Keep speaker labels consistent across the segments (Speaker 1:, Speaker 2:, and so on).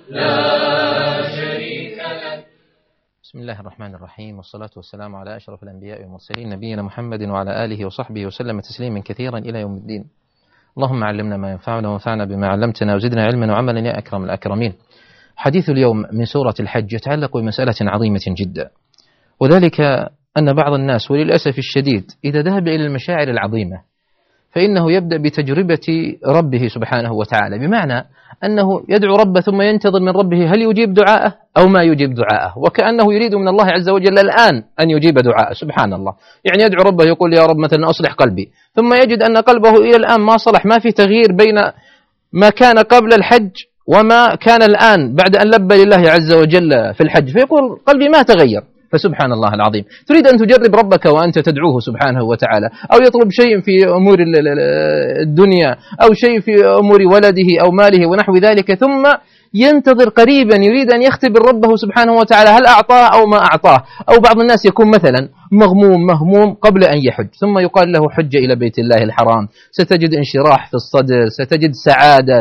Speaker 1: لا شريك لك.
Speaker 2: بسم الله الرحمن الرحيم، والصلاة والسلام على أشرف الأنبياء والمرسلين نبينا محمد وعلى آله وصحبه وسلم تسليما كثيرا إلى يوم الدين. اللهم علمنا ما ينفعنا وانفعنا بما علمتنا وزدنا علما وعملا يا أكرم الأكرمين. حديث اليوم من سورة الحج يتعلق بمسألة عظيمة جدا، وذلك أن بعض الناس وللأسف الشديد إذا ذهب إلى المشاعر العظيمة فإنه يبدأ بتجربة ربه سبحانه وتعالى، بمعنى أنه يدعو ربه ثم ينتظر من ربه هل يجيب دعاءه أو ما يجيب دعاءه، وكأنه يريد من الله عز وجل الآن أن يجيب دعاءه. سبحان الله، يعني يدعو ربه يقول يا رب مثلا أصلح قلبي، ثم يجد أن قلبه إلى الآن ما صلح، ما في تغيير بين ما كان قبل الحج وما كان الآن بعد أن لبى لله عز وجل في الحج، فيقول قلبي ما تغير. فسبحان الله العظيم، تريد أن تجرب ربك وأنت تدعوه سبحانه وتعالى، أو يطلب شيء في أمور الدنيا أو شيء في أمور ولده أو ماله ونحو ذلك، ثم ينتظر قريبا يريد أن يختبر ربه سبحانه وتعالى هل أعطاه أو ما أعطاه. أو بعض الناس يكون مثلا مهموم قبل أن يحج، ثم يقال له حج إلى بيت الله الحرام، ستجد انشراح في الصدر، ستجد سعادة،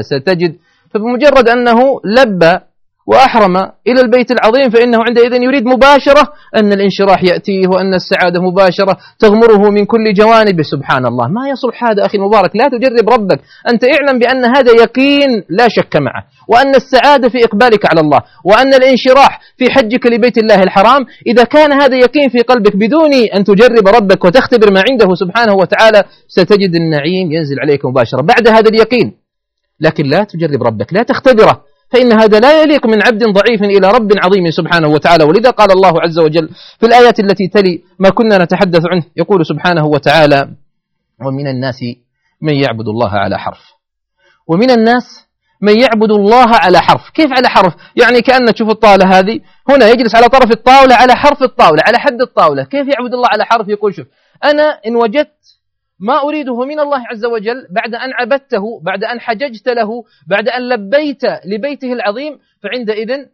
Speaker 2: فبمجرد أنه لبى وأحرم إلى البيت العظيم فإنه عندئذ يريد مباشرة أن الانشراح يأتيه وأن السعادة مباشرة تغمره من كل جوانب. سبحان الله، ما يصلح هذا أخي المبارك. لا تجرب ربك، أنت اعلم بأن هذا يقين لا شك معه، وأن السعادة في إقبالك على الله، وأن الانشراح في حجك لبيت الله الحرام إذا كان هذا يقين في قلبك بدون أن تجرب ربك وتختبر ما عنده سبحانه وتعالى ستجد النعيم ينزل عليك مباشرة بعد هذا اليقين. لكن لا تجرب ربك، لا تختبره، فإن هذا لا يليق من عبد ضعيف إلى رب عظيم سبحانه وتعالى. ولذا قال الله عز وجل في الآيات التي تلي ما كنا نتحدث عنه، يقول سبحانه وتعالى ومن الناس من يعبد الله على حرف. ومن الناس من يعبد الله على حرف. كيف على حرف؟ يعني كأن تشوف الطاولة هذه، هنا يجلس على طرف الطاولة على حرف الطاولة على حد الطاولة. كيف يعبد الله على حرف؟ يقول شوف، أنا إن وجدت ما أريده من الله عز وجل بعد أن عبدته، بعد أن حججت له، بعد أن لبيت لبيته العظيم، فعندئذ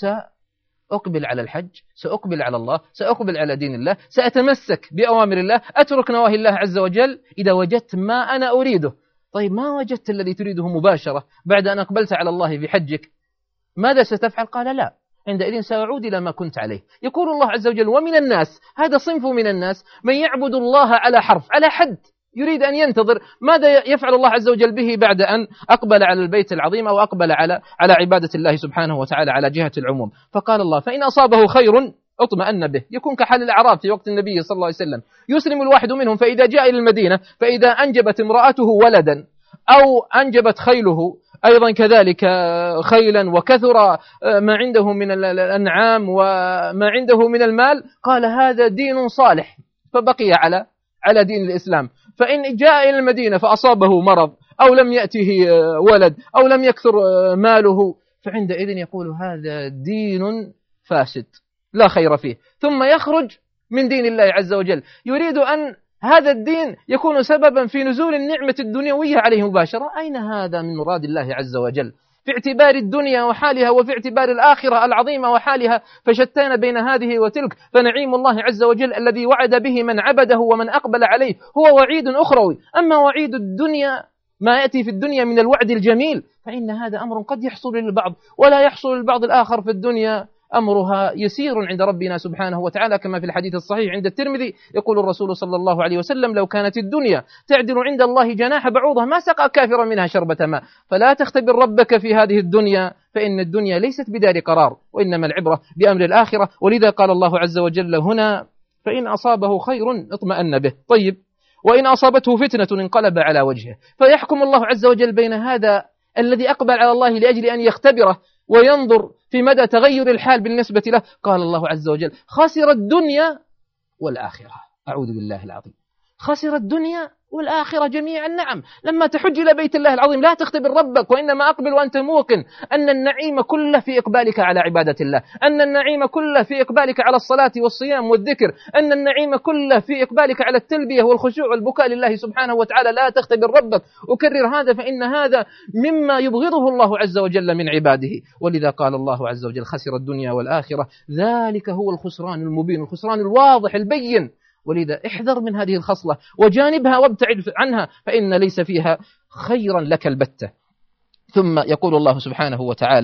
Speaker 2: سأقبل على الحج، سأقبل على الله، سأقبل على دين الله، سأتمسك بأوامر الله، أترك نواهي الله عز وجل إذا وجدت ما أنا أريده. طيب ما وجدت الذي تريده مباشرة بعد أن أقبلت على الله في حجك، ماذا ستفعل؟ قال لا، عندئذ سأعود إلى ما كنت عليه. يقول الله عز وجل ومن الناس، هذا صنف من الناس من يعبد الله على حرف، على حد، يريد أن ينتظر ماذا يفعل الله عز وجل به بعد أن أقبل على البيت العظيم أو أقبل على عبادة الله سبحانه وتعالى على جهة العموم. فقال الله فإن أصابه خير اطمأن به، يكون كحال الأعراب في وقت النبي صلى الله عليه وسلم، يسلم الواحد منهم فإذا جاء إلى المدينة فإذا أنجبت امرأته ولدا أو أنجبت خيله أيضا كذلك خيلا وكثر ما عنده من الأنعام وما عنده من المال، قال هذا دين صالح، فبقي على دين الإسلام. فإن جاء إلى المدينة فأصابه مرض أو لم يأته ولد أو لم يكثر ماله، فعندئذ يقول هذا دين فاسد لا خير فيه، ثم يخرج من دين الله عز وجل، يريد أن هذا الدين يكون سببا في نزول النعمة الدنيوية عليه مباشرة. أين هذا من مراد الله عز وجل في اعتبار الدنيا وحالها وفي اعتبار الآخرة العظيمة وحالها؟ فشتان بين هذه وتلك. فنعيم الله عز وجل الذي وعد به من عبده ومن أقبل عليه هو وعيد أخروي، أما وعيد الدنيا ما يأتي في الدنيا من الوعد الجميل فإن هذا أمر قد يحصل للبعض ولا يحصل للبعض الآخر. في الدنيا أمرها يسير عند ربنا سبحانه وتعالى، كما في الحديث الصحيح عند الترمذي يقول الرسول صلى الله عليه وسلم لو كانت الدنيا تعدل عند الله جناح بعوضة ما سقى كافرا منها شربة ماء. فلا تختبر ربك في هذه الدنيا، فإن الدنيا ليست بدار قرار، وإنما العبرة بأمر الآخرة. ولذا قال الله عز وجل هنا فإن أصابه خير اطمأن به. طيب، وإن أصابته فتنة انقلب على وجهه، فيحكم الله عز وجل بين هذا الذي أقبل على الله لأجل أن يختبره وينظر في مدى تغير الحال بالنسبة له. قال الله عز وجل خسر الدنيا والآخرة. أعوذ بالله العظيم، خسر الدنيا والآخرة جميعا. نعم، لما تحج إلى بيت الله العظيم لا تختبر ربك، وإنما أقبل وأنت موقن أن النعيم كله في إقبالك على عبادة الله، أن النعيم كله في إقبالك على الصلاة والصيام والذكر، أن النعيم كله في إقبالك على التلبية والخشوع والبكاء لله سبحانه وتعالى. لا تختبر ربك، أكرر هذا، فإن هذا مما يبغضه الله عز وجل من عباده. ولذا قال الله عز وجل خسر الدنيا والآخرة، ذلك هو الخسران المبين، الخسران الواضح البين. ولذا احذر من هذه الخصلة وجانبها وابتعد عنها، فإن ليس فيها خيرا لك البتة. ثم يقول الله سبحانه وتعالى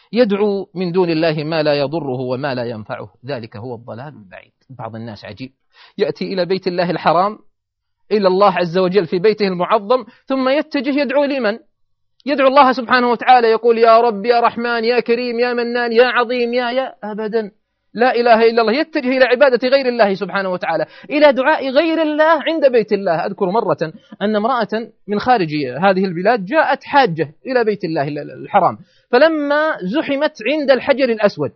Speaker 2: يدعو من دون الله ما لا يضره وما لا ينفعه، ذلك هو الضلال البعيد. بعض الناس عجيب، يأتي إلى بيت الله الحرام، إلى الله عز وجل في بيته المعظم، ثم يتجه يدعو لمن؟ يدعو الله سبحانه وتعالى، يقول يا رب يا رحمن يا كريم يا منان يا عظيم يا أبدا، لا إله إلا الله. يتجه إلى عبادة غير الله سبحانه وتعالى، إلى دعاء غير الله عند بيت الله. أذكر مرة أن امرأة من خارج هذه البلاد جاءت حاجة إلى بيت الله الحرام، فلما زحمت عند الحجر الأسود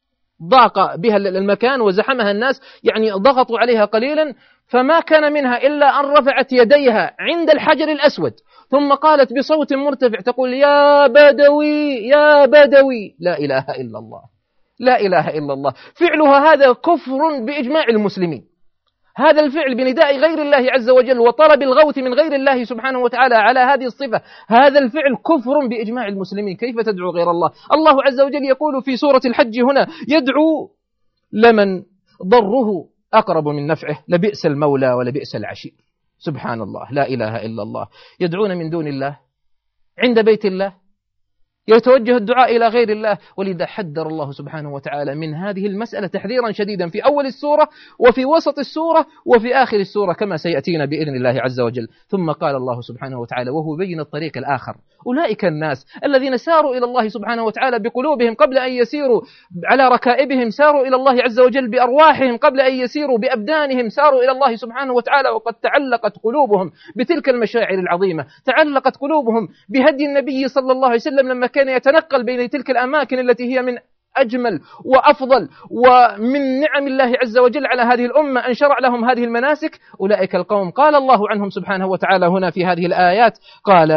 Speaker 2: ضاق بها المكان وزحمها الناس، يعني ضغطوا عليها قليلا، فما كان منها إلا أن رفعت يديها عند الحجر الأسود، ثم قالت بصوت مرتفع تقول يا بدوي يا بدوي، لا إله إلا الله، لا إله إلا الله. فعلها هذا كفر بإجماع المسلمين، هذا الفعل بنداء غير الله عز وجل وطلب الغوث من غير الله سبحانه وتعالى على هذه الصفة، هذا الفعل كفر بإجماع المسلمين. كيف تدعو غير الله؟ الله عز وجل يقول في سورة الحج هنا يدعو لمن ضره أقرب من نفعه، لبئس المولى ولبئس العشير. سبحان الله، لا إله إلا الله. يدعون من دون الله عند بيت الله، يتوجه الدعاء إلى غير الله. ولذا حذر الله سبحانه وتعالى من هذه المسألة تحذيرا شديدا في أول السورة وفي وسط السورة وفي آخر السورة كما سيأتينا بإذن الله عز وجل. ثم قال الله سبحانه وتعالى وهو بين الطريق الآخر، أولئك الناس الذين ساروا إلى الله سبحانه وتعالى بقلوبهم قبل أن يسيروا على ركائبهم، ساروا إلى الله عز وجل بأرواحهم قبل أن يسيروا بأبدانهم، ساروا إلى الله سبحانه وتعالى وقد تعلقت قلوبهم بتلك المشاعر العظيمة، تعلقت قلوبهم بهدي النبي صلى الله عليه وسلم لما كان يتنقل بين تلك الأماكن التي هي من أجمل وأفضل، ومن نعم الله عز وجل على هذه الأمة أن شرع لهم هذه المناسك. أولئك القوم قال الله عنهم سبحانه وتعالى هنا في هذه الآيات، قال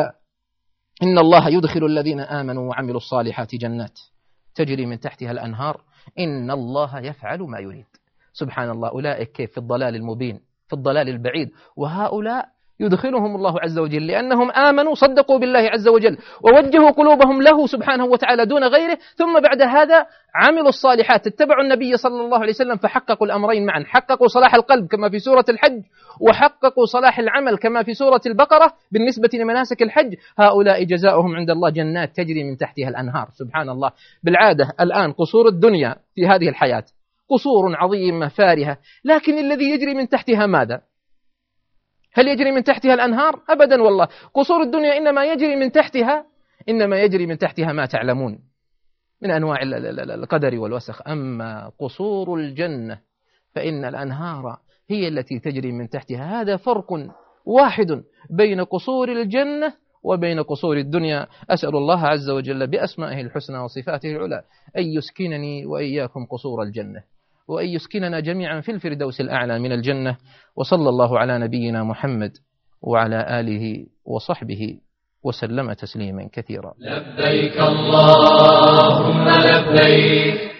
Speaker 2: إن الله يدخل الذين آمنوا وعملوا الصالحات جنات تجري من تحتها الأنهار إن الله يفعل ما يريد. سبحان الله، أولئك كيف في الضلال المبين، في الضلال البعيد، وهؤلاء يدخلهم الله عز وجل لأنهم آمنوا صدقوا بالله عز وجل ووجهوا قلوبهم له سبحانه وتعالى دون غيره، ثم بعد هذا عملوا الصالحات، اتبعوا النبي صلى الله عليه وسلم، فحققوا الأمرين معا، حققوا صلاح القلب كما في سورة الحج، وحققوا صلاح العمل كما في سورة البقرة بالنسبة لمناسك الحج. هؤلاء جزاؤهم عند الله جنات تجري من تحتها الأنهار. سبحان الله، بالعادة الآن قصور الدنيا في هذه الحياة قصور عظيمة فارهة، لكن الذي يجري من تحتها ماذا؟ هل يجري من تحتها الأنهار؟ أبدا والله. قصور الدنيا إنما يجري من تحتها ما تعلمون من أنواع القدر والوسخ. أما قصور الجنة فإن الأنهار هي التي تجري من تحتها. هذا فرق واحد بين قصور الجنة وبين قصور الدنيا. أسأل الله عز وجل بأسمائه الحسنى وصفاته العلى أن يسكنني وإياكم قصور الجنة، وأن يسكننا جميعا في الفردوس الأعلى من الجنة. وصلى الله على نبينا محمد وعلى آله وصحبه وسلم تسليما كثيرا.
Speaker 1: لبيك اللهم لبيك